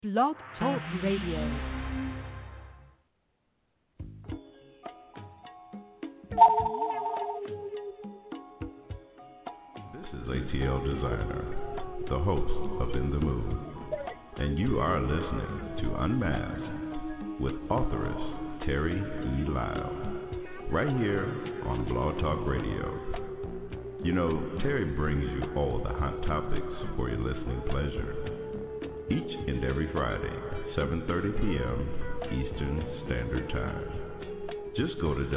Blog Talk Radio. This is ATL Designer, the host of In the Mood, and you are listening to Unmasked with authoress Terry E. Lyle, right here on Blog Talk Radio. You know, Terry brings you all the hot topics for your listening pleasure, each and every Friday, 7:30 p.m. Eastern Standard Time. Just go to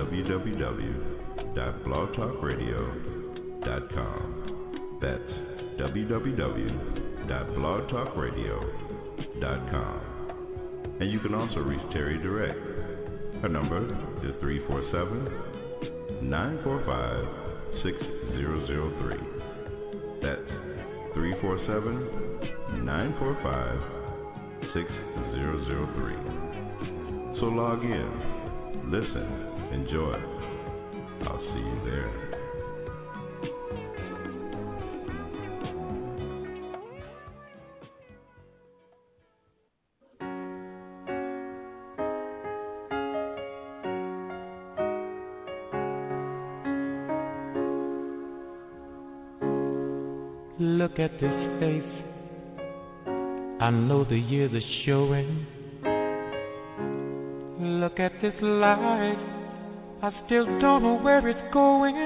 www.blogtalkradio.com. That's www.blogtalkradio.com. And you can also reach Terry direct. Her number is 347-945-6003. That's 347-945-6003. So log in, listen, enjoy. I'll see you there. Look at this face, I know the years are showing. Look at this life, I still don't know where it's going.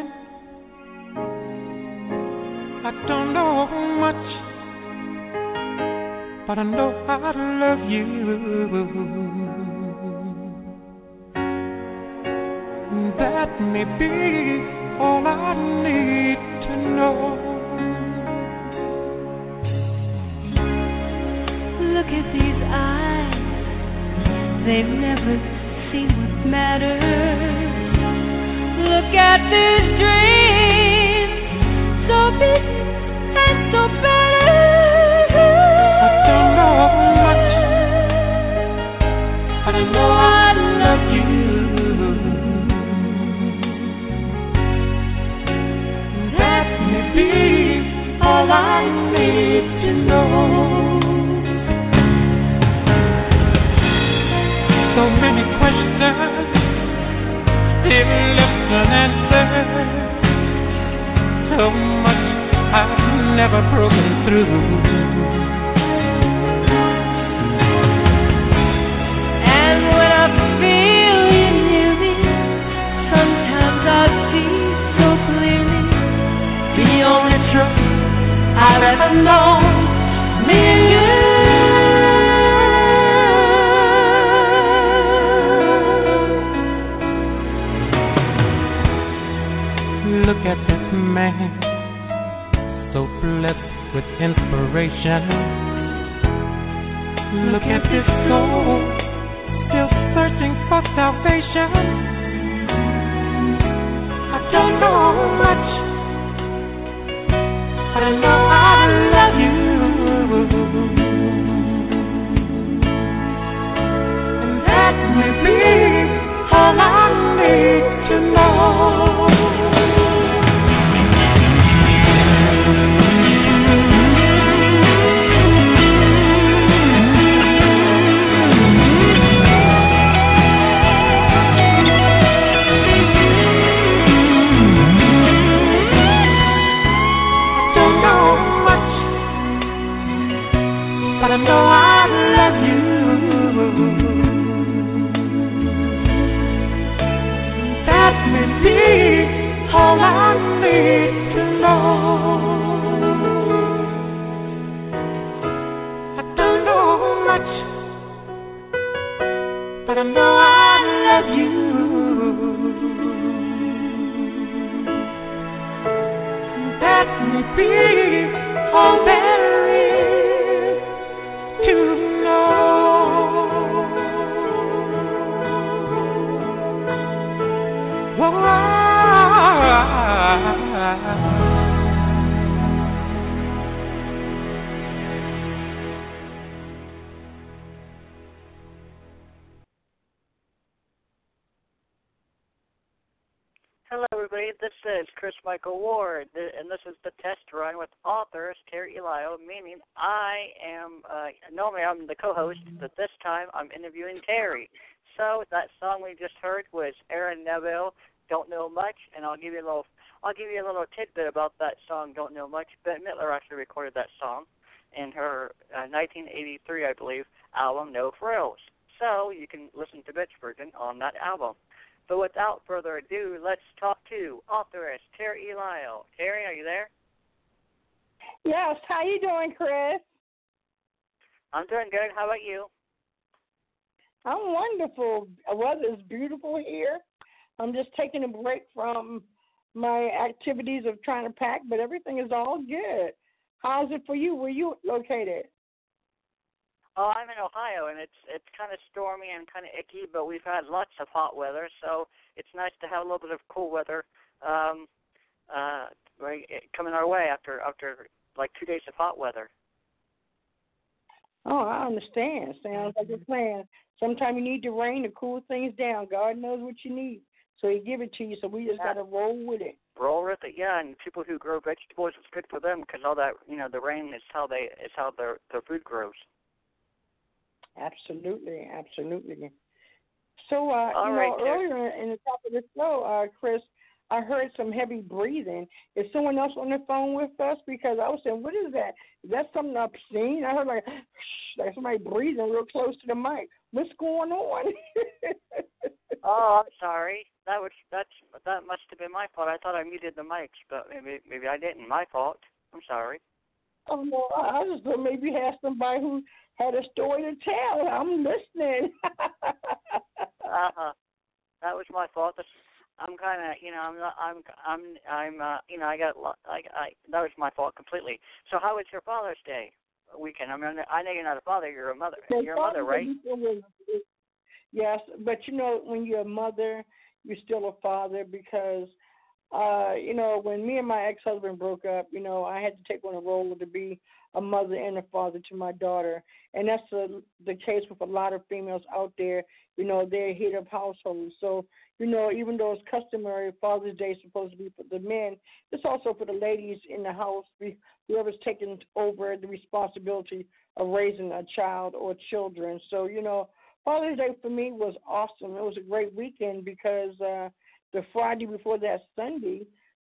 I don't know much, but I know how to love you. That may be all I need to know. Look at these eyes, they've never seen what matters. Look at these dreams, so big and so better. I don't know much, but I know I love you. That may be all I need to know. So many questions, still left unanswered. So much I've never broken through. And when I feel you near me, sometimes I see so clearly the only truth I've ever known, me and you. Look at this man, so blessed with inspiration. Look at this soul, still searching for salvation. I don't know much, but I know I love you. And that may be all I need to know. But I know I love you. That may be all I need to know. I don't know much, but I know I love you. That may be all there is to know. Hello, everybody. This is Chris Michael Ward, and this is the test run with author Terry Elio, meaning I am, normally I'm the co-host, but this time I'm interviewing Terry. So that song we just heard was Aaron Neville, Don't Know Much, and I'll give you a little tidbit about that song, Don't Know Much. Bette Midler actually recorded that song in her 1983, I believe, album No Frills. So you can listen to Bette's version on that album. But without further ado, let's talk to authoress Terry Elio. Terry, are you there? Yes. How you doing, Chris? I'm doing good. How about you? I'm wonderful. The weather's beautiful here. I'm just taking a break from my activities of trying to pack, but everything is all good. How's it for you? Where you located? Oh, I'm in Ohio, and it's kind of stormy and kind of icky, but we've had lots of hot weather, so it's nice to have a little bit of cool weather coming our way after like 2 days of hot weather. Oh, I understand. Sounds like a plan. Sometimes you need the rain to cool things down. God knows what you need, so He give it to you. So we just got to roll with it. Roll with it, yeah. And people who grow vegetables, it's good for them because all that, the rain is how their food grows. Absolutely, absolutely. So, earlier in the top of the show, Chris, I heard some heavy breathing. Is someone else on the phone with us? Because I was saying, what is that? Is that something obscene? I heard like somebody breathing real close to the mic. What's going on? Oh, I'm sorry. That must have been my fault. I thought I muted the mics, but maybe I didn't. My fault. I'm sorry. Oh no, I just thought maybe you had somebody who had a story to tell. I'm listening. That was my fault. I'm kind of, that was my fault completely. So how was your Father's Day weekend? I mean, I know you're not a father, you're a mother. You're a mother, right? Yes, but when you're a mother, you're still a father because, when me and my ex-husband broke up, I had to take on a role to be a mother and a father to my daughter. And that's the case with a lot of females out there. They're head of households. So, even though it's customary, Father's Day is supposed to be for the men, it's also for the ladies in the house, whoever's taking over the responsibility of raising a child or children. So, Father's Day for me was awesome. It was a great weekend because the Friday before that Sunday,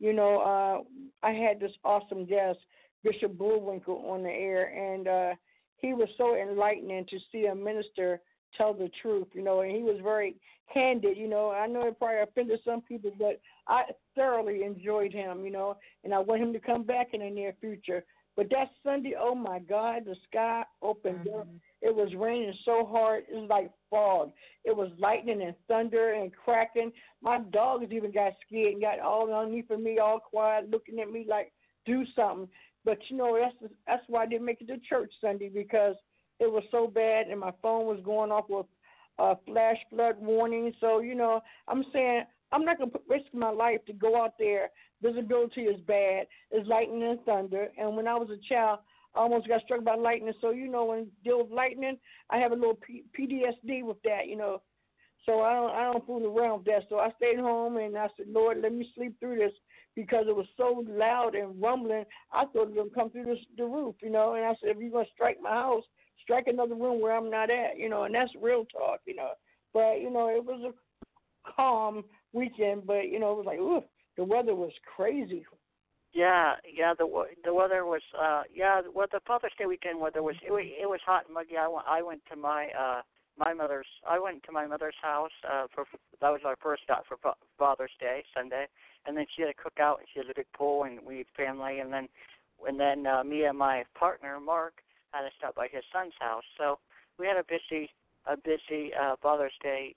I had this awesome guest, Bishop Bullwinkle, on the air, and he was so enlightening to see a minister tell the truth, and he was very candid, I know it probably offended some people, but I thoroughly enjoyed him, and I want him to come back in the near future. But that Sunday, oh, my God, the sky opened up. It was raining so hard, it was like fog. It was lightning and thunder and cracking. My dogs even got scared and got all underneath of me, all quiet, looking at me like, do something. But, that's why I didn't make it to church Sunday, because it was so bad and my phone was going off with flash flood warning. So, I'm saying I'm not going to risk my life to go out there. Visibility is bad. It's lightning and thunder. And when I was a child, I almost got struck by lightning. So, when I deal with lightning, I have a little PTSD with that, So I don't fool around with that. So I stayed home and I said, Lord, let me sleep through this, because it was so loud and rumbling. I thought it was going to come through the roof, And I said, if you're going to strike my house, strike another room where I'm not at, and that's real talk, But, it was a calm weekend, but, it was like, ooh, the weather was crazy. Yeah, the weather was, the Father's Day weekend weather was, it was hot and muggy. I went to my mother's house, that was our first stop for Father's Day, Sunday, and then she had a cookout, and she had a big pool, and we had family, and then me and my partner, Mark, had to stop by his son's house. So we had a busy Father's Day.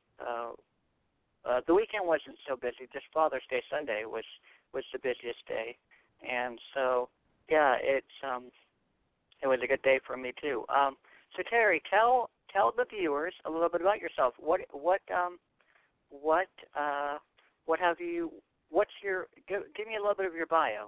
The weekend wasn't so busy. Just Father's Day Sunday was the busiest day, and so it was a good day for me too. So Terry, tell the viewers a little bit about yourself. Give me a little bit of your bio.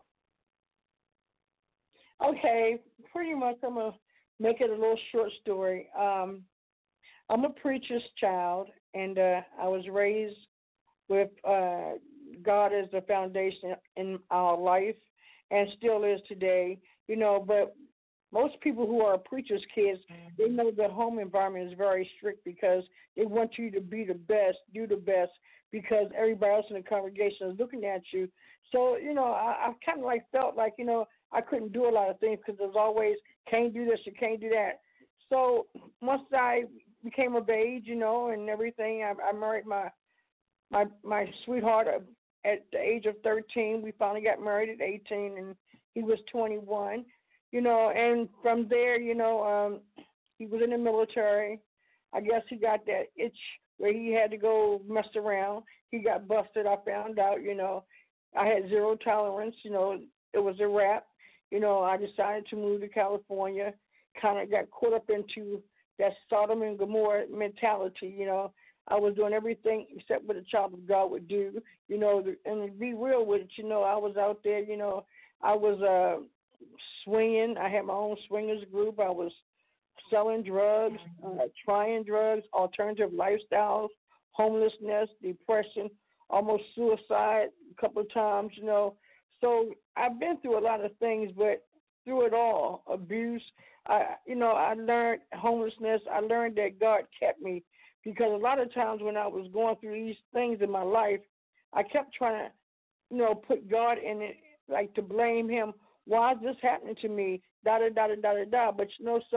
Okay, pretty much I'm going to make it a little short story. I'm a preacher's child, and I was raised with God is the foundation in our life and still is today, but most people who are preachers' kids, they know the home environment is very strict because they want you to be the best, do the best, because everybody else in the congregation is looking at you. So, I kind of felt like, I couldn't do a lot of things because there's always, can't do this, you can't do that. So once I became of age, and everything, I married my sweetheart at the age of 13. We finally got married at 18, and he was 21. And from there, he was in the military. I guess he got that itch where he had to go mess around. He got busted. I found out, I had zero tolerance. It was a wrap. I decided to move to California, kind of got caught up into that Sodom and Gomorrah mentality. I was doing everything except what a child of God would do, and to be real with it, I was out there, I was swinging. I had my own swingers group. I was selling drugs, trying drugs, alternative lifestyles, homelessness, depression, almost suicide a couple of times, So I've been through a lot of things, but through it all, abuse, I learned homelessness. I learned that God kept me because a lot of times when I was going through these things in my life, I kept trying to, put God in it, like to blame him. Why is this happening to me? Da da da da da da. But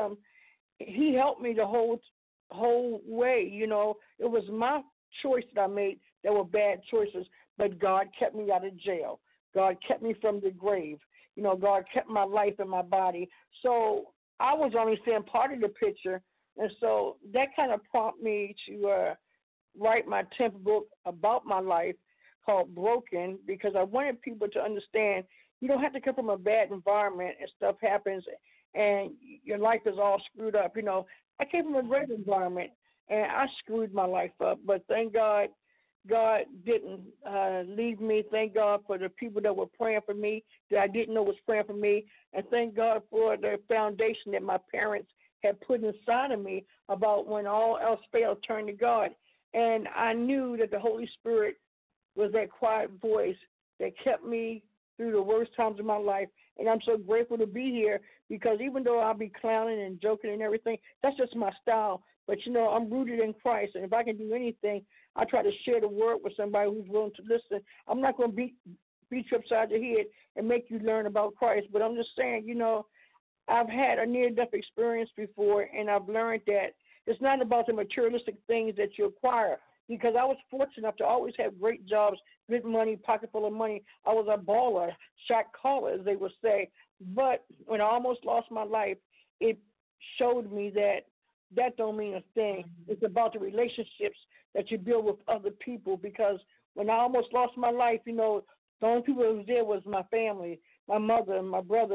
he helped me the whole way. It was my choice that I made that were bad choices, but God kept me out of jail. God kept me from the grave. God kept my life and my body. So I was only seeing part of the picture, and so that kind of prompted me to write my 10th book about my life called Broken, because I wanted people to understand you don't have to come from a bad environment and stuff happens and your life is all screwed up. I came from a great environment and I screwed my life up, but thank God, God didn't leave me. Thank God for the people that were praying for me that I didn't know was praying for me, and thank God for the foundation that my parents had put inside of me about when all else failed, turn to God. And I knew that the Holy Spirit was that quiet voice that kept me through the worst times of my life. And I'm so grateful to be here because even though I'll be clowning and joking and everything, that's just my style. But, I'm rooted in Christ. And if I can do anything, I try to share the word with somebody who's willing to listen. I'm not going to beat you upside the head and make you learn about Christ. But I'm just saying, I've had a near-death experience before, and I've learned that it's not about the materialistic things that you acquire, because I was fortunate enough to always have great jobs, good money, pocket full of money. I was a baller, shot caller, as they would say. But when I almost lost my life, it showed me that don't mean a thing. It's about the relationships that you build with other people, because when I almost lost my life, the only people that was there was my family, my mother and my brother,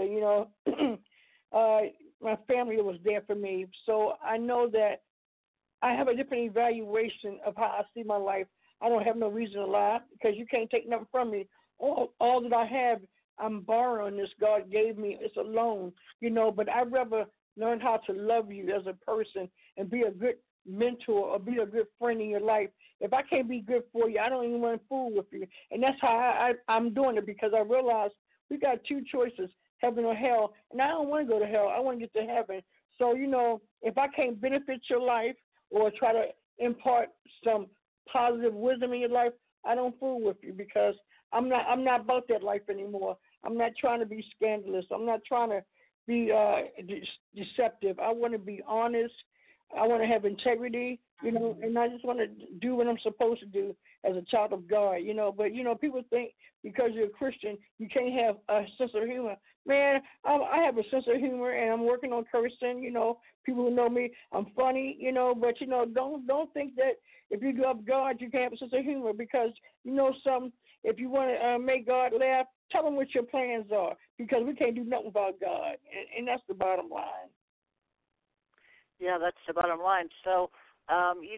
my family was there for me. So I know that I have a different evaluation of how I see my life. I don't have no reason to lie because you can't take nothing from me. All that I have, I'm borrowing this God gave me. It's a loan, but I'd rather learn how to love you as a person and be a good mentor or be a good friend in your life. If I can't be good for you, I don't even want to fool with you. And that's how I'm doing it, because I realize we got two choices, heaven or hell, and I don't want to go to hell. I want to get to heaven. So, if I can't benefit your life or try to impart some positive wisdom in your life, I don't fool with you, because I'm not about that life anymore. I'm not trying to be scandalous. I'm not trying to be deceptive. I want to be honest. I want to have integrity, and I just want to do what I'm supposed to do as a child of God, But, people think because you're a Christian, you can't have a sense of humor. Man, I have a sense of humor, and I'm working on cursing, People who know me, I'm funny, But, don't think that if you love God, you can't have a sense of humor, because, something, if you want to make God laugh, tell him what your plans are, because we can't do nothing without God, and that's the bottom line. Yeah, that's the bottom line. So, you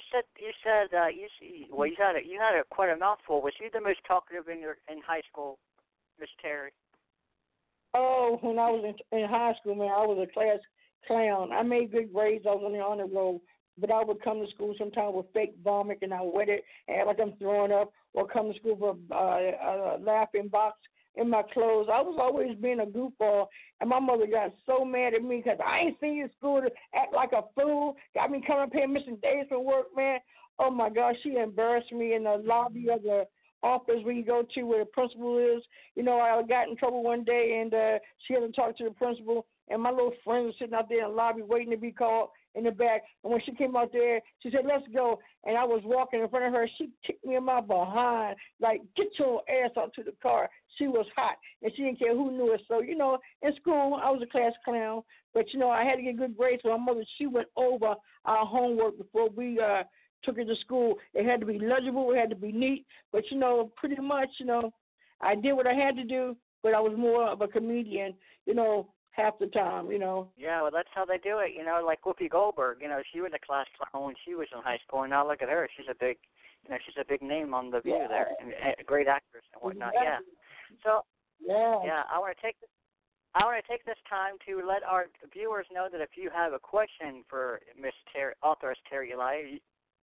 had quite a mouthful. Was you the most talkative in high school, Miss Terry? Oh, when I was in high school, man, I was a class clown. I made good grades. I was on the honor roll. but I would come to school sometimes with fake vomit, and I wet it and act like I'm throwing up, or come to school with a laughing box in my clothes. I was always being a goofball, and my mother got so mad at me because I ain't seen you in school to act like a fool. Got me coming up here missing days from work, man. Oh, my gosh, she embarrassed me in the lobby of the office where you go to where the principal is. You know, I got in trouble one day, and she had to talk to the principal, and my little friend was sitting out there in the lobby waiting to be called in the back. And when she came out there, she said, let's go. And I was walking in front of her. She kicked me in my behind, like, get your ass out to the car. She was hot, and she didn't care who knew it. So, you know, in school, I was a class clown. But, you know, I had to get good grades. So my mother, she went over our homework before we took it to school. It had to be legible. It had to be neat. But, you know, pretty much, you know, I did what I had to do, but I was more of a comedian, you know, half the time, you know. Yeah, well, that's how they do it, you know, like Whoopi Goldberg. You know, she was a class clown when she was in high school, and now look at her. She's a big, you know, she's a big name on The View there, and a great actress and whatnot. Yeah. So, yeah, I want to take this time to let our viewers know that if you have a question for authoress Terry Eli,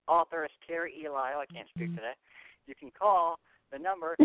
I can't speak today, you can call the number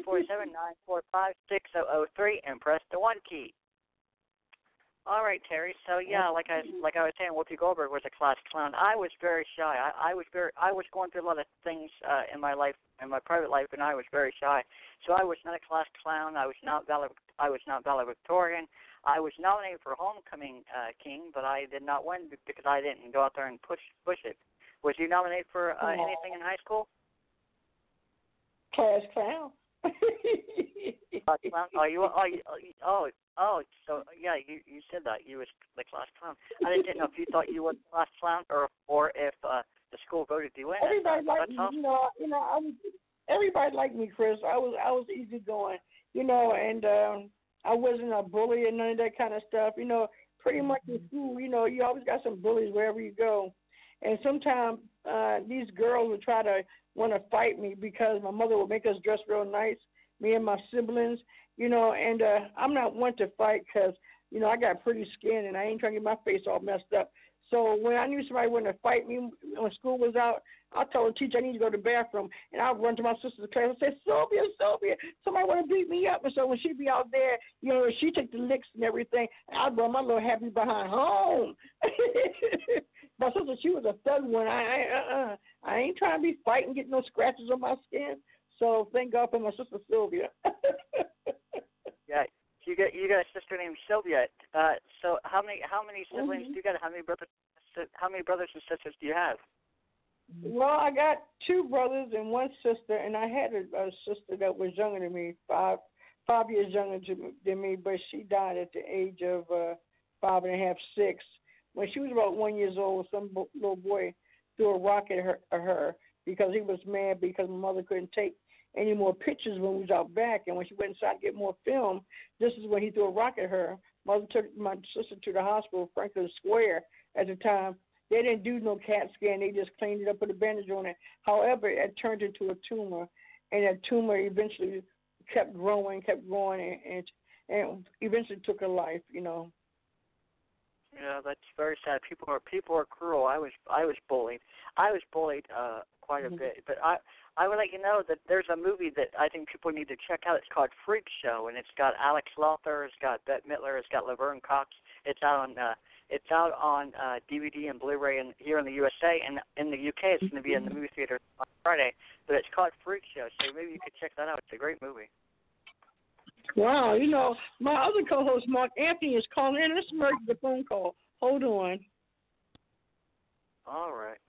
347-945-6003 and press the 1 key. All right, Terry. So yeah, like I was saying, Whoopi Goldberg was a class clown. I was very shy. I was going through a lot of things in my life, in my private life, and I was very shy. So I was not a class clown. I was not valedictorian. I was nominated for homecoming king, but I did not win because I didn't go out there and push it. Was you nominated for anything in high school? Class clown. Class clown? So yeah, you said that you was the class clown. I didn't know if you thought you were the class clown or if the school voted you in. Everybody liked me, everybody liked me, Chris. I was easygoing, you know, and I wasn't a bully and none of that kind of stuff. You know, pretty much in school, you know, you always got some bullies wherever you go, and sometimes these girls would try to want to fight me because my mother would make us dress real nice, me and my siblings. You know, and I'm not one to fight because, you know, I got pretty skin and I ain't trying to get my face all messed up. So when I knew somebody wanted to fight me when school was out, I told the teacher I need to go to the bathroom, and I'd run to my sister's class and say, Sylvia, somebody want to beat me up. And so when she'd be out there, you know, she'd take the licks and everything, and I'd run my little happy behind home. My sister, she was a thug one. I ain't trying to be fighting, getting no scratches on my skin. So thank God for my sister Sylvia. Yeah, you got a sister named Sylvia. So how many siblings do you got? How many brothers and sisters do you have? Well, I got 2 brothers and 1 sister, and I had a sister that was younger than me, 5 years younger than me, but she died at the age of 5 and a half, 6. When she was about 1 year old, some little boy threw a rock at her because he was mad because my mother couldn't take any more pictures when we was out back, and when she went inside to get more film, this is when he threw a rock at her. Mother took my sister to the hospital, Franklin Square at the time. They didn't do no CAT scan. They just cleaned it up, put a bandage on it. However, it turned into a tumor, and that tumor eventually kept growing, and eventually took her life, you know. Yeah, that's very sad. People are cruel. I was bullied. I was bullied quite a bit, but I would let you know that there's a movie that I think people need to check out. It's called Freak Show, and it's got Alex Lothar, it's got Bette Midler, it's got Laverne Cox. It's out on DVD and Blu-ray here in the USA, and in the UK it's going to be in the movie theater on Friday. But it's called Freak Show, so maybe you could check that out. It's a great movie. Wow, you know, my other co-host, Mark Anthony, is calling in. Let's merge the phone call. Hold on. All right.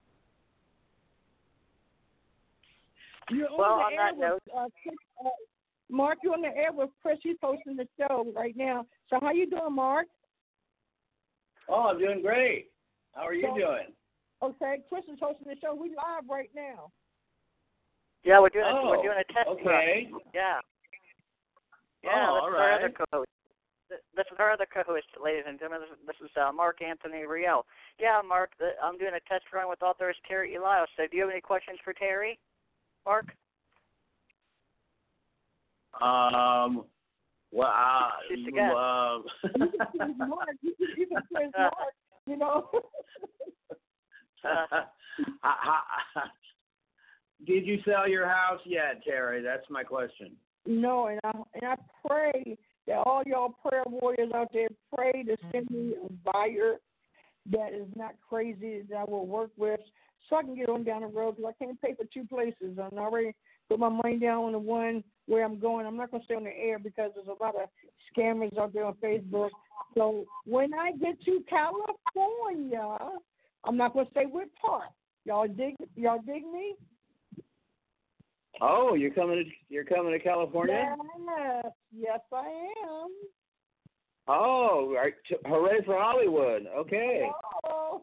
You're on that note, Mark, you're on the air with Chris. He's hosting the show right now. So how you doing, Mark? Oh, I'm doing great. How are you doing? Okay, Chris is hosting the show. We live right now. Yeah, we're doing a test. Okay. Run. Yeah. Yeah, this all is right. Our other co-host. This is our other co-host, ladies and gentlemen. This is Mark Anthony Riel. Yeah, Mark, I'm doing a test run with authoress Terry Elias. So do you have any questions for Terry, Mark? Well, She's the guest. Mark, you can quiz Mark, you know. Did you sell your house yet, Terry? That's my question. No, and I pray that all y'all prayer warriors out there pray to send me a buyer that is not crazy, that I will work with, so I can get on down the road, because I can't pay for two places. I'm already put my money down on the one where I'm going. I'm not going to stay on the air because there's a lot of scammers out there on Facebook. So when I get to California, I'm not going to say what part. Y'all dig me? Oh, you're coming to California? Yes, I am. Oh, hooray for Hollywood! Okay. Oh.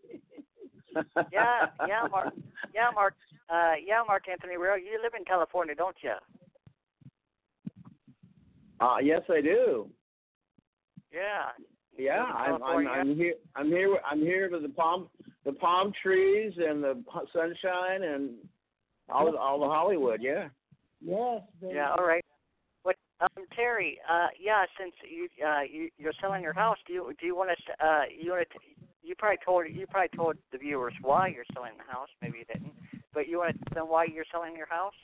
Yeah, Mark Anthony Real, you live in California, don't you? Yes, I do. Yeah. Yeah, I'm here. I'm here with the palm trees and the sunshine and all the Hollywood. Yeah. Yes. Baby. Yeah. All right. What, Terry? Since you're selling your house, do you want to you probably told the viewers why you're selling the house. Maybe you didn't, but you want to tell them why you're selling your house?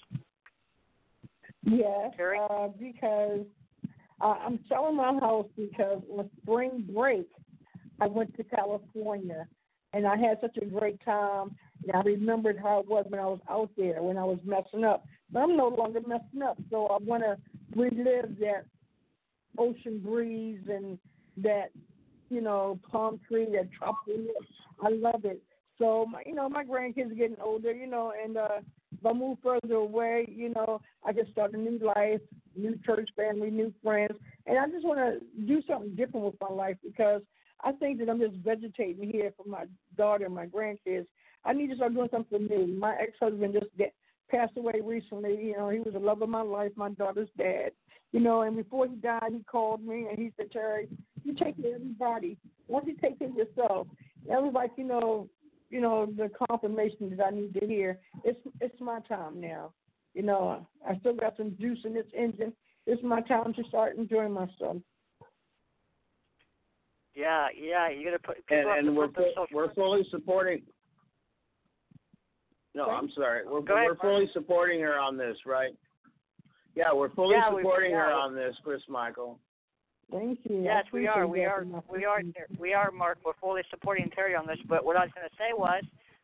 Yes. Terry? Because I'm selling my house because on spring break I went to California and I had such a great time. And I remembered how it was when I was out there, when I was messing up. But I'm no longer messing up, so I want to relive that ocean breeze and that, palm tree, that tropical. I love it. So, my grandkids are getting older, and if I move further away, I can start a new life, new church family, new friends. And I just want to do something different with my life because I think that I'm just vegetating here for my daughter and my grandkids. I need to start doing something new. My ex-husband just passed away recently. He was the love of my life, my daughter's dad. And before he died, he called me and he said, Terry, you take care of everybody. Once you take care of yourself, that was like, the confirmation that I need to hear. It's my time now. I still got some juice in this engine. It's my time to start enjoying myself. Yeah, you got to put. And we're fully supporting. No, I'm sorry. We're fully supporting her on this, right? Yeah, we're fully supporting her on this, Chris Michael. Thank you. Yes, we are, Mark. We're fully supporting Terry on this. But what I was going to say was,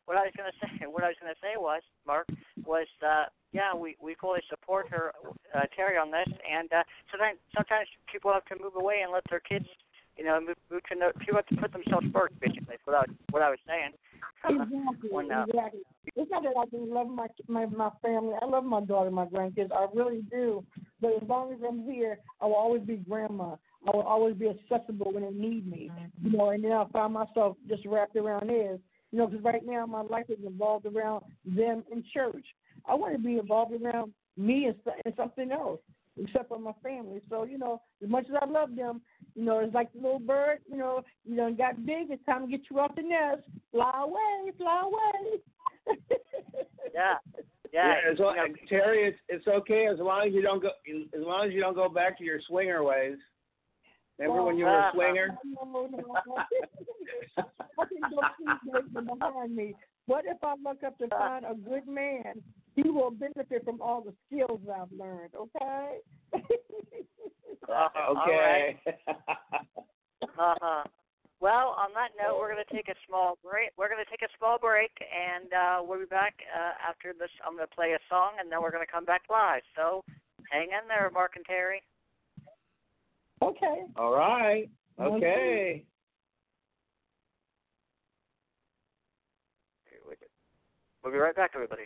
Mark, was we fully support her, Terry, on this. And sometimes people have to move away and let their kids, people have to put themselves first. Basically, what I was saying. Exactly. It's not that I don't love my family. I love my daughter, my grandkids. I really do. But as long as I'm here, I will always be grandma. I will always be accessible when they need me. And then I'll find myself just wrapped around theirs. Because right now my life is involved around them in church. I want to be involved around me and something else, except for my family. So, as much as I love them, it's like the little bird, you done got big, it's time to get you off the nest. Fly away. Yeah. Terry, it's okay as long as you don't go back to your swinger ways. Remember when you were a swinger? No. I can go keep behind me. What if I look up to find a good man? He will benefit from all the skills I've learned, okay? Okay. Well, on that note, we're going to take a small break. And we'll be back after this. I'm going to play a song, and then we're going to come back live. So hang in there, Mark and Terry. Okay. All right. Okay. We'll be right back, everybody.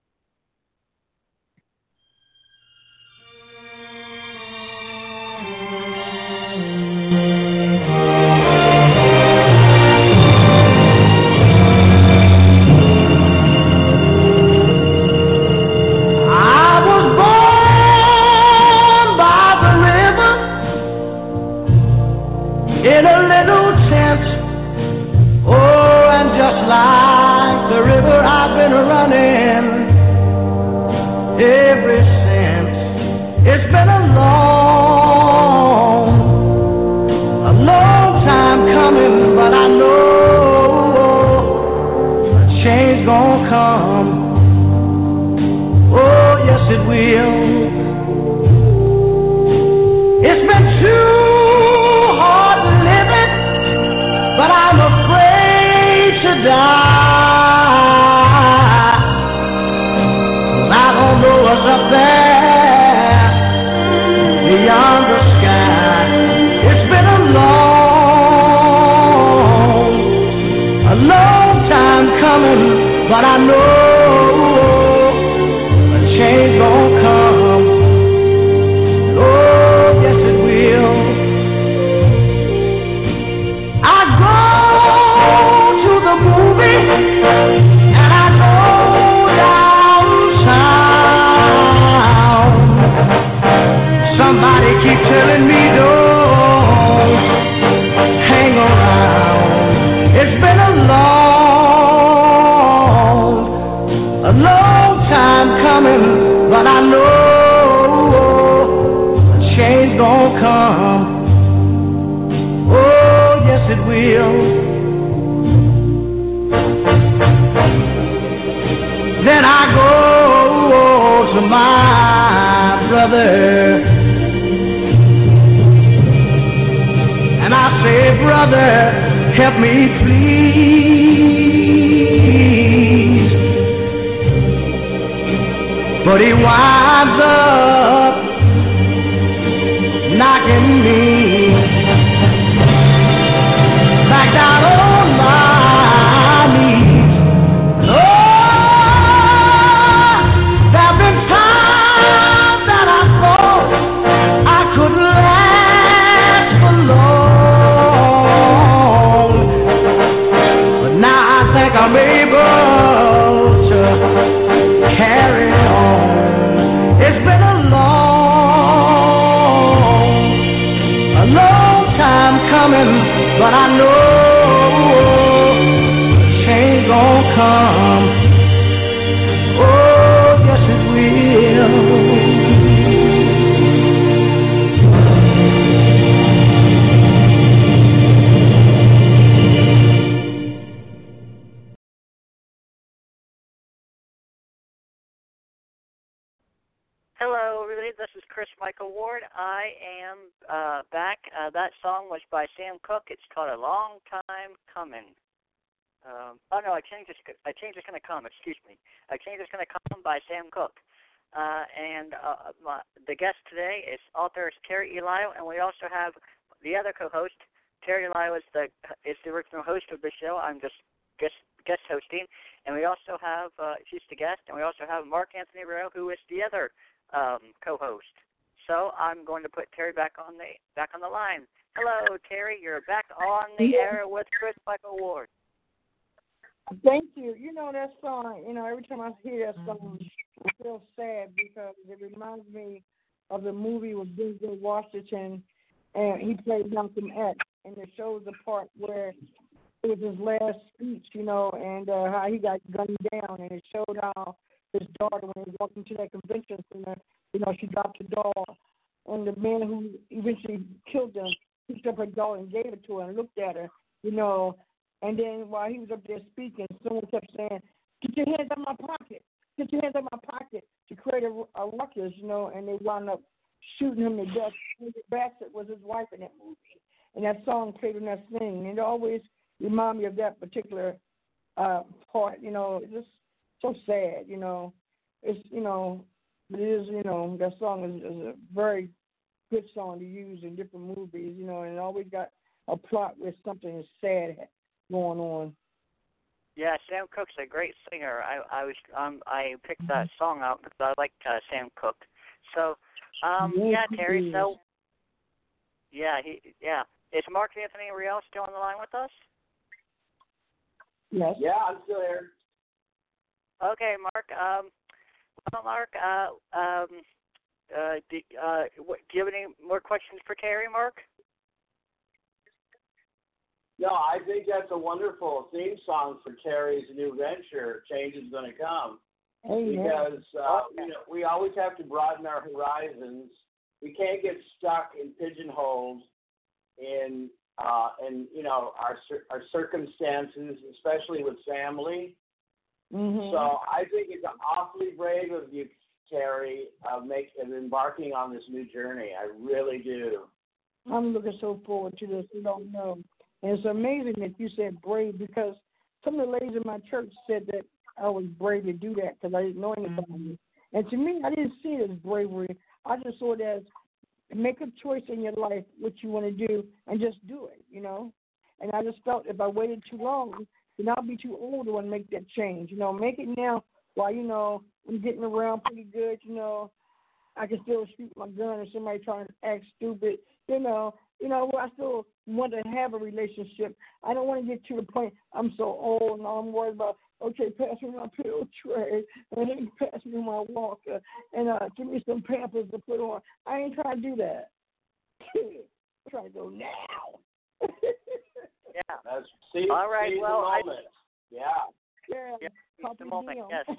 In a little tent, oh, and just like the river I've been running ever since. It's been a long time coming, but I know change gonna come. Oh, yes it will. It's been too hard living, but I'm afraid to die. 'Cause I don't know what's up there beyond the sky. It's been a long time coming, but I know a change gonna come. Oh, yes it will. I go to the movie and I go downtown. Somebody keep telling me don't hang around. It's been a long time coming, but I know a change gonna come. Oh, yes it will. Then I go to my brother and I say, brother, help me please. But he winds up knocking me back down on my knees. Oh, there've been times that I thought I could last for long, but now I think I'm able to carry on. It's been a long time coming, but I know change gonna come. Oh, yes it will. Hello, everybody. This is Chris Michael Ward. I am back. That song was by Sam Cooke. It's called "A Long Time Coming." Oh no, I changed it's gonna come. Excuse me. I changed it's gonna come by Sam Cooke. The guest today is author Terry Elio, and we also have the other co-host. Terry Elio is the original host of the show. I'm just guest hosting, and we also have she's the guest, and we also have Mark Anthony Rowe, who is the other co-host. So I'm going to put Terry back on the line. Hello, Terry. You're back on the air with Chris Michael Ward. Thank you. You know that song, every time I hear that song, I feel sad because it reminds me of the movie with Denzel Washington, and he played Malcolm X, and it shows the part where it was his last speech, and how he got gunned down, and it showed how his daughter, when he was walking to that convention center, she dropped her doll, and the man who eventually killed him picked up her doll and gave it to her and looked at her, and then while he was up there speaking, someone kept saying, "Get your hands out of my pocket. Get your hands out of my pocket," to create a ruckus, and they wound up shooting him to death. Angela Bassett was his wife in that movie, and that song played in that thing, and it always reminded me of that particular part. It's just so sad. It's it is. That song is a very good song to use in different movies. And it always got a plot with something sad going on. Yeah, Sam Cooke's a great singer. I picked that song out because I like Sam Cooke. So, Terry. So, is Mark Anthony Riel still on the line with us? Yes. Yeah, I'm still here. Okay, Mark. Mark, do you have any more questions for Terry, Mark? No, I think that's a wonderful theme song for Terry's new venture, Change is Going to Come. Because, we always have to broaden our horizons. We can't get stuck and pigeonholed in our circumstances, especially with family. Mm-hmm. So I think it's awfully brave of you, Terry, of embarking on this new journey. I really do. I'm looking so forward to this. You don't know. And it's amazing that you said brave, because some of the ladies in my church said that I was brave to do that because I didn't know anybody. And to me, I didn't see it as bravery. I just saw it as make a choice in your life what you want to do and just do it, you know. And I just felt if I waited too long, then I'll be too old to want to make that change. You know, make it now while, you know, I'm getting around pretty good, you know. I can still shoot my gun if somebody trying to act stupid, you know, I still want to have a relationship. I don't want to get to the point I'm so old and I'm worried about, okay, pass me my pill tray and then pass me my walker and give me some Pampers to put on. I ain't trying to do that. I'm trying to go now. Yeah. That's all right. Well, yeah. Seize the moment. Yes.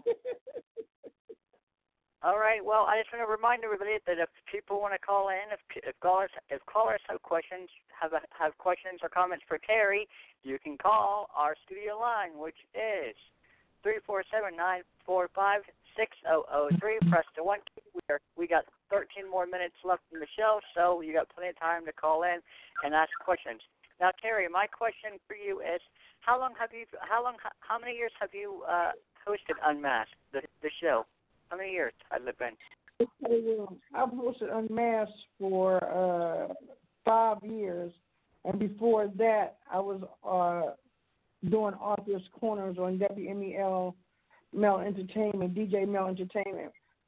All right. Well, I just want to remind everybody that if people want to call in, if callers have questions, have questions or comments for Terry, you can call our studio line, which is 347-945-6003. Press the 1 key. We got 13 more minutes left in the show, so you got plenty of time to call in and ask questions. Now, Terry, my question for you is: how many years have you hosted Unmasked, the show? How many years has it been? I've hosted Unmasked for 5 years, and before that, I was doing Author's Corners on WMEL Mel Entertainment, DJ Mel Entertainment,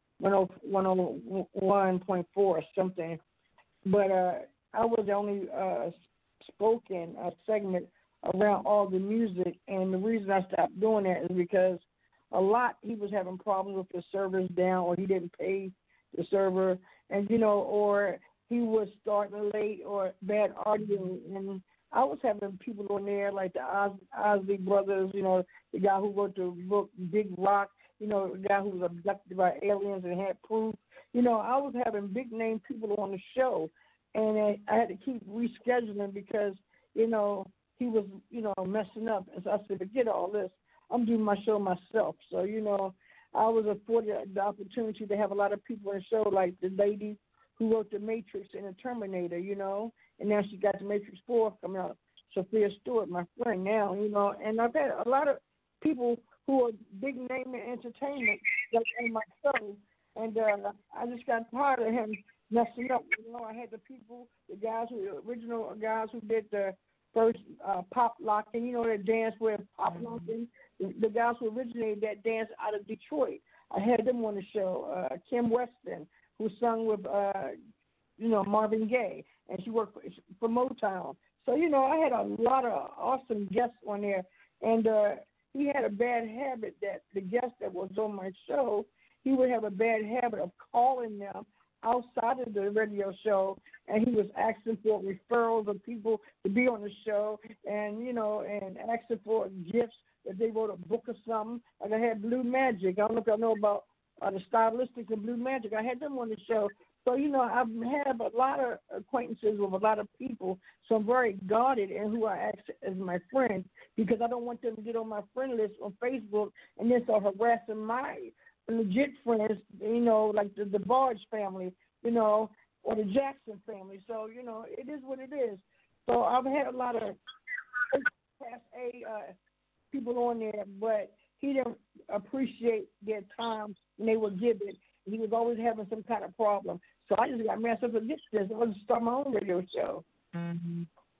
101.4 or something. But I was the only spoken segment around all the music, and the reason I stopped doing that is because he was having problems with the servers down, or he didn't pay the server, and or he was starting late or bad audio. And I was having people on there like the Osley brothers, the guy who wrote the book Big Rock, the guy who was abducted by aliens and had proof. I was having big name people on the show, and I had to keep rescheduling because he was messing up. And so I said, forget all this. I'm doing my show myself. So, I was afforded the opportunity to have a lot of people in the show, like the lady who wrote The Matrix and The Terminator, and now she got The Matrix 4 coming out. Sophia Stewart, my friend now, and I've had a lot of people who are big name in entertainment like on my show, and I just got tired of him messing up. I had the people, the original guys who did the first pop locking, that dance with pop locking. The guys who originated that dance out of Detroit. I had them on the show. Kim Weston, who sung with, Marvin Gaye, and she worked for Motown. So, I had a lot of awesome guests on there, and he had a bad habit that the guest that was on my show, he would have a bad habit of calling them outside of the radio show, and he was asking for referrals of people to be on the show, and and asking for gifts if they wrote a book or something. Like I had Blue Magic. I don't know if y'all know about the stylistics of Blue Magic. I had them on the show. So, I have a lot of acquaintances with a lot of people, so I'm very guarded in who I ask as my friends, because I don't want them to get on my friend list on Facebook and then start harassing my legit friends, like the Barge family, or the Jackson family. So, it is what it is. So I've had a lot of Class A people on there, but he didn't appreciate their time when they were given. He was always having some kind of problem. So I just got messed up against this. I wanted to start my own radio show. Mm-hmm.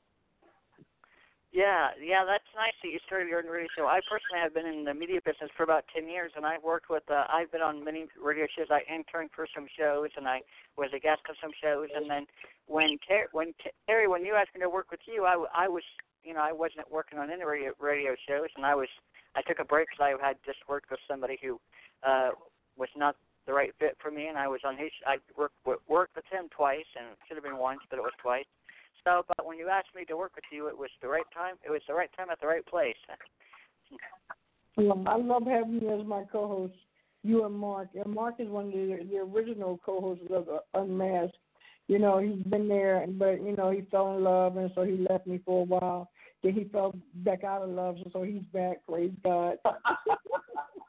Yeah, that's nice that you started your own radio show. I personally have been in the media business for about 10 years, and I've worked with, I've been on many radio shows. I interned for some shows, and I was a guest on some shows. And then when Terry, when you asked me to work with you, I was, I wasn't working on any radio shows, and I took a break because I had just worked with somebody who was not the right fit for me, and I was on his. I worked with him twice, and it should have been once, but it was twice. So, but when you asked me to work with you, it was the right time. It was the right time at the right place. Well, I love having you as my co-host, you and Mark. And Mark is one of the original co-hosts of Unmasked. He's been there, but, he fell in love, and so he left me for a while. Then he fell back out of love, so he's back. Praise God.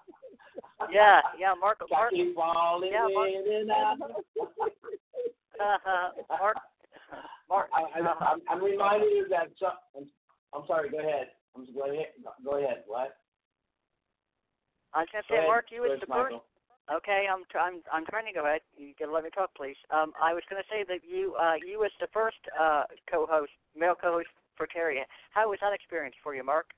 Yeah, Mark. Keep falling in and out. Mark. I'm reminding you that. I'm sorry. Go ahead. Go ahead. What? I was going to say, Mark, you was Chris the first. Michael. Okay, I'm trying to go ahead. You can let me talk, please. I was going to say that you was the first male co-host for Terry. How was that experience for you, Mark?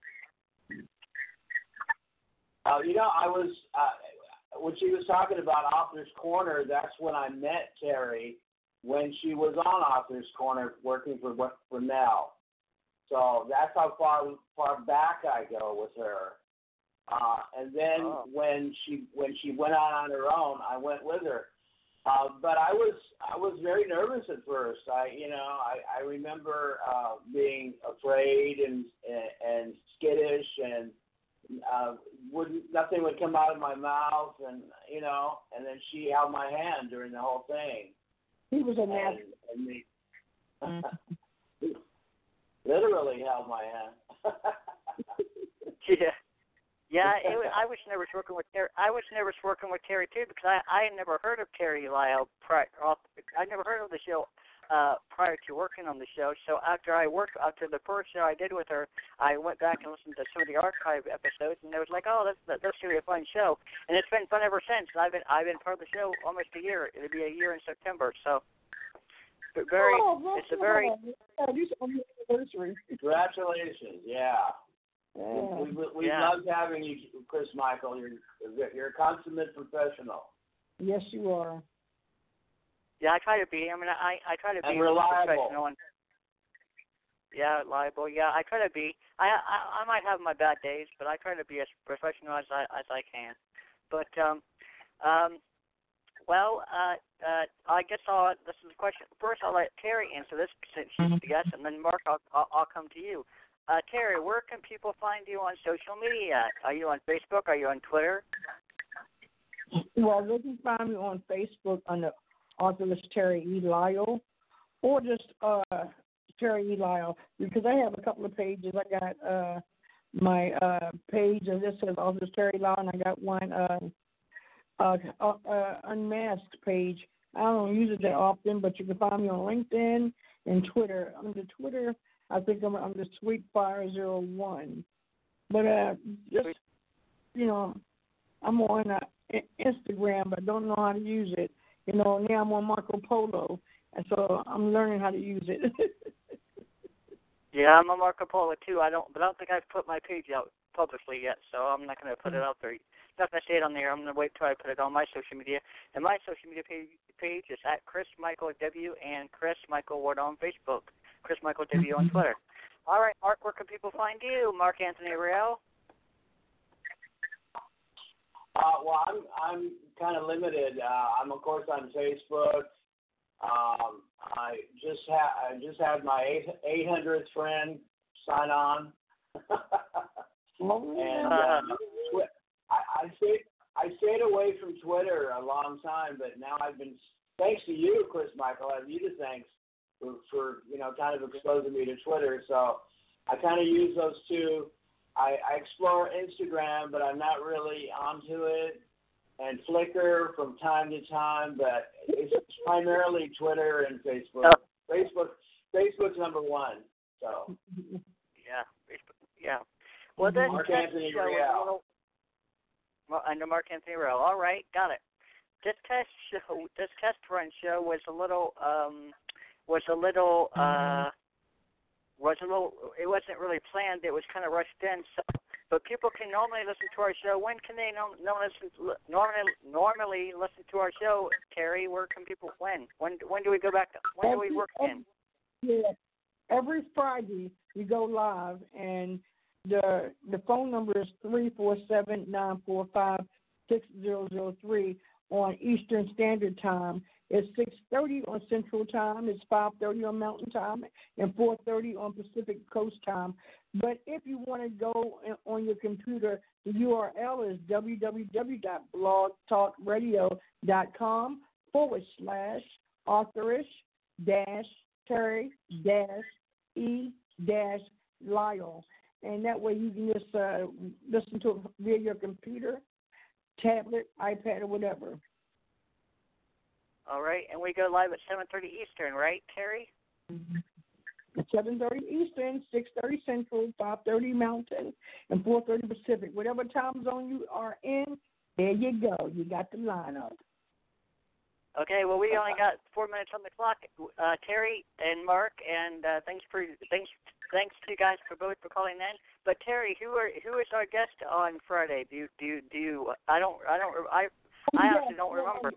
I was when she was talking about Author's Corner. That's when I met Terry, when she was on Author's Corner working for Nell. So that's how far back I go with her. And then when she went out on her own, I went with her. But I was very nervous at first. I remember being afraid and skittish, and nothing would come out of my mouth, and then she held my hand during the whole thing. He was a nasty. Literally held my hand. Yeah. I was nervous working with Terry. I was nervous working with Terry too, because I had never heard of Terry Lyle I never heard of the show prior to working on the show. So after the first show I did with her, I went back and listened to some of the archive episodes, and it was like, oh, that's really a fun show, and it's been fun ever since. I've been part of the show almost a year. It'll be a year in September. So. It's a very Congratulations, yeah. We loved having you, Chris Michael. You're a consummate professional. Yes, you are. Yeah, I try to be. I mean, I try to be and reliable. Professional. Reliable. Yeah, I try to be. I might have my bad days, but I try to be as professional as I can. But I guess this is a question. First, I'll let Terry answer this since she's the guest, and then Mark, I'll come to you. Terry, where can people find you on social media? Are you on Facebook? Are you on Twitter? Well, they can find me on Facebook under authoress Terry E. Lyle, or just Terry E. Lyle, because I have a couple of pages. I got my page that just says authoress Terry Lyle, and I got one unmasked page. I don't use it that often, but you can find me on LinkedIn and Twitter. Under Twitter, I think I'm under Sweetfire01. But I'm on Instagram, but don't know how to use it. Now I'm on Marco Polo, and so I'm learning how to use it. Yeah, I'm on Marco Polo too. I don't think I've put my page out publicly yet, so I'm not going to put it out there. Not going to say it on there. I'm going to wait till I put it on my social media. And my social media page is at Chris Michael W. and Chris Michael Ward on Facebook. Chris Michael W. on Twitter. All right, Mark, where can people find you? Mark Anthony Real. Well, I'm kind of limited. I'm of course on Facebook. I just had my 800th friend sign on. And I stayed away from Twitter a long time, but now I've been, thanks to you, Chris Michael, I have you to thanks for kind of exposing me to Twitter. So I kind of use those two. I explore Instagram, but I'm not really onto it, and Flickr from time to time, but it's primarily Twitter and Facebook. Facebook's number one. So. Yeah, Facebook. Yeah. Well, this Mark Anthony Real. Under Mark Anthony Real. All right, got it. This test run show was a little. It wasn't really planned. It was kind of rushed in. So, but people can normally listen to our show. When can they normally listen to our show, Terry? Where can people? When do we go back? When do we work in? Yeah, every Friday we go live, and the phone number is 347-945-6003 on Eastern Standard Time. It's 6:30 on Central Time. It's 5:30 on Mountain Time, and 4:30 on Pacific Coast Time. But if you want to go on your computer, the URL is www.blogtalkradio.com/authorish-Terry-E-Lyle. And that way you can just listen to it via your computer. tablet, iPad, or whatever. All right, and we go live at 7:30 Eastern, right, Terry? 7:30 Eastern, 6:30 Central, 5:30 Mountain, and 4:30 Pacific. Whatever time zone you are in, there you go. You got the lineup. Okay, well, we only got 4 minutes on the clock. Terry and Mark, and thanks to you guys for both for calling in. But Terry, who is our guest on Friday? Do you? I honestly don't remember.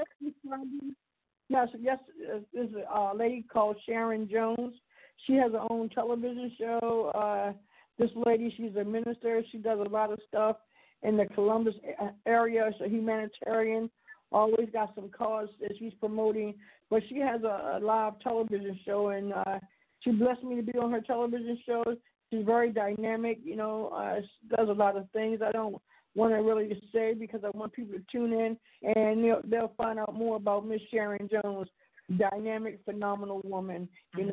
Yes, there's a lady called Sharon Jones. She has her own television show. This lady, she's a minister. She does a lot of stuff in the Columbus area. She's a humanitarian. Always got some cause that she's promoting. But she has a live television show, and she blessed me to be on her television show. She's very dynamic. She does a lot of things. I don't want to really say because I want people to tune in, and they'll find out more about Miss Sharon Jones, dynamic, phenomenal woman.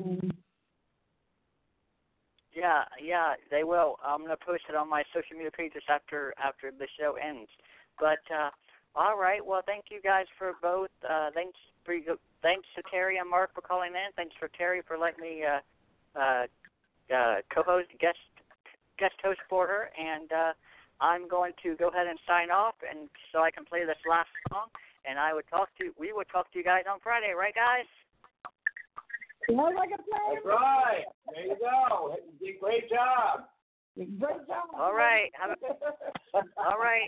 Yeah, they will. I'm going to post it on my social media pages after the show ends. But all right, well, thank you guys for both. Thanks to Terry and Mark for calling in. Thanks for Terry for letting me co-host, guest host for her, and I'm going to go ahead and sign off, and so I can play this last song. And we would talk to you guys on Friday, right, guys? Like a plan. That's right. There you go. Great job. Great job. All right. All right.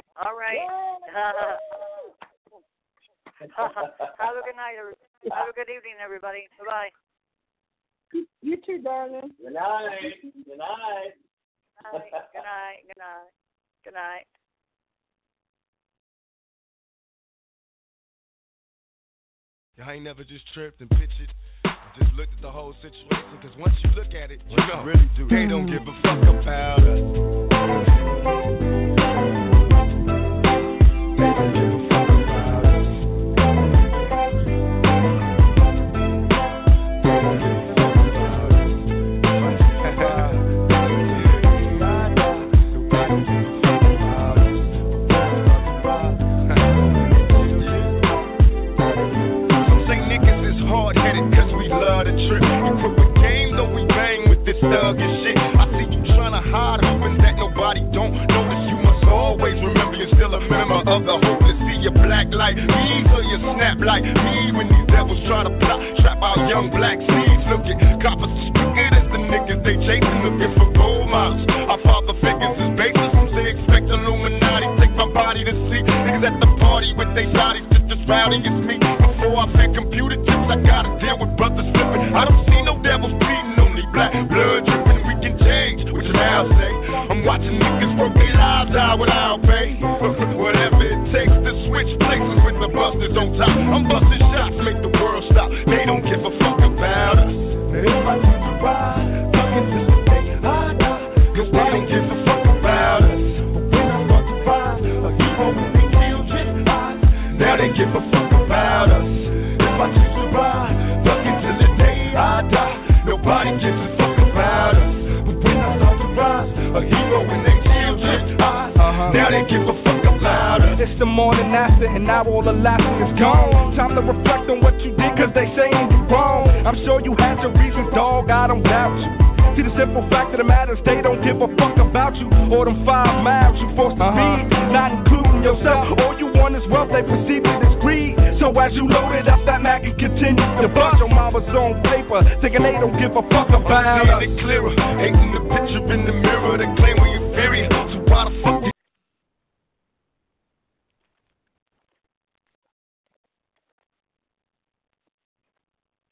Have a good night. Have a good evening, everybody. Bye-bye. You too, darling. Good night. Good night. Good night. I ain't never just tripped and pictured. I just looked at the whole situation, because once you look at it, you know, really do. They don't give a fuck about us. They don't give a fuck about us. They don't give a fuck about us. Nobody give a fuck about us. Some say niggas is hard-headed cause we love to trip. Equip a game though we bang with this thug and shit. I see you tryna hide, hoping that nobody don't notice. You must always remember you're still a member of the hopeless. See your black like me, so you snap like me. When these devils try to plot, trap out young black seeds. Looking coppers as stupid as the niggas they chasing, looking for role models. Our father figures is baseless. Some say expect Illuminati, take my body to see niggas at the party with they bodies just as rowdy as me. Before I fit computer chips, I gotta deal with brothers flipping. I don't see no devils bleeding, only black blood dripping. We can change, what you now say? I'm watching niggas work their lives out without pay. Whatever it takes to switch places with the busters on top. I'm busting shots, make the world stop. They don't give a fuck about us. If I choose to ride, fucking till the day I die. Cause they don't give a fuck about us. But when I start to rise, a hero when they kill just eyes. Now they give a fuck about us. If I choose to ride, fucking till the day I die. Nobody gives a fuck about us. But when I start to rise, a hero when they kill just eyes. Now they give a fuck about us. It's the morning after and now all the laughter is gone. Time to reflect on what you did cause they saying you wrong. I'm sure you had your reasons, dog, I don't doubt you. See the simple fact of the matter is they don't give a fuck about you. Or them 5 miles you forced to speed, not including yourself. All you want is wealth, they perceive it as greed. So as you load it up, that Mac and continue to bust your mama's on paper, thinking they don't give a fuck about us. Seeing it clearer, hating the picture in the mirror, they claim we inferior. So why the fuck